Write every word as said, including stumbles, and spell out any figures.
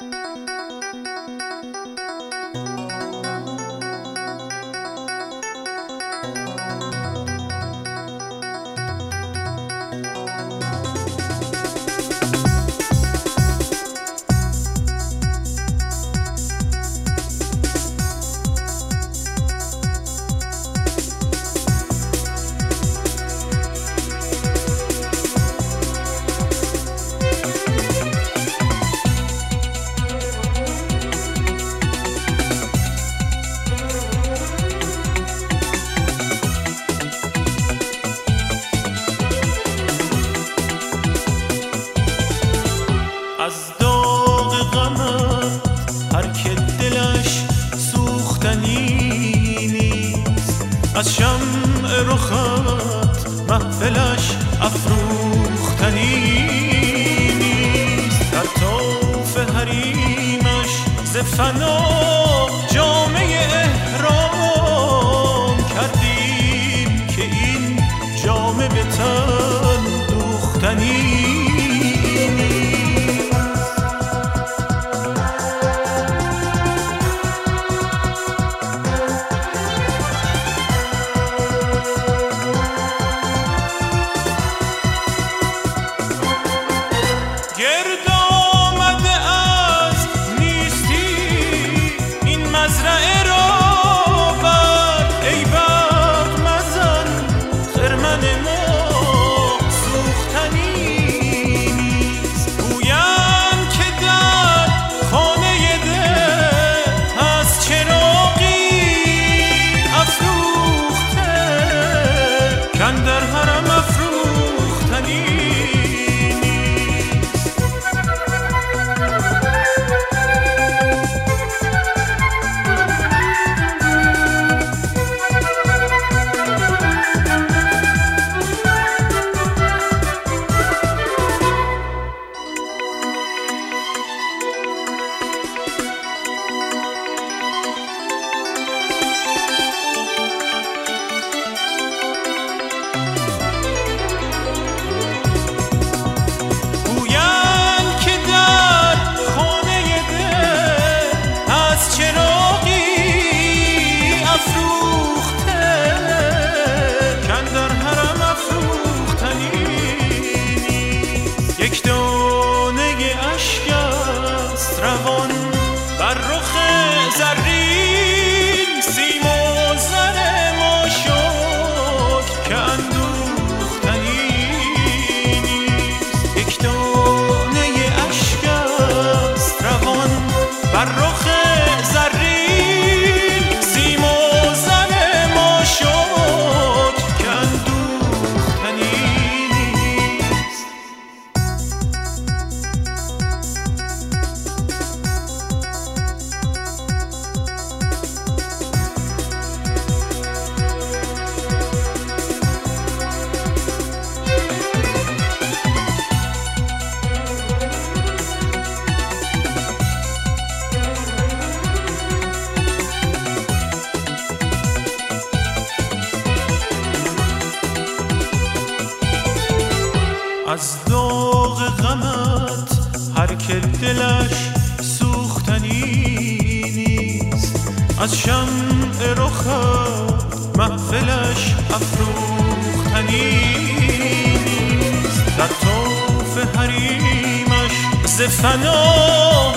از داغ غمت هر که دلش سوختنی نیست، از شمع رخت محفلش افروختنی نیست. در طوف حریمش ز فنا جامه احرام کردیم که این جامه به تن دوختنی. گرد آمده از نیستی این مزرعه را بر، ای برق مزن خرمن ما سوختنی نیست. گویند که در خانه دل از چراغی افروخته کاندر حرم افروختنی. یک دانه اشک است روان بر رخ زرین، سیم و زر ما شکر که اندوختنی نیست. یک دانه اشک است روان بر رخ زرین، سیم و زر ما شکر که اندوختنی. از داغ غمت هر که دلش سوختنی نیست، از شمع رخت محفلش افروختنی نیست. در طوف حریمش ز فنا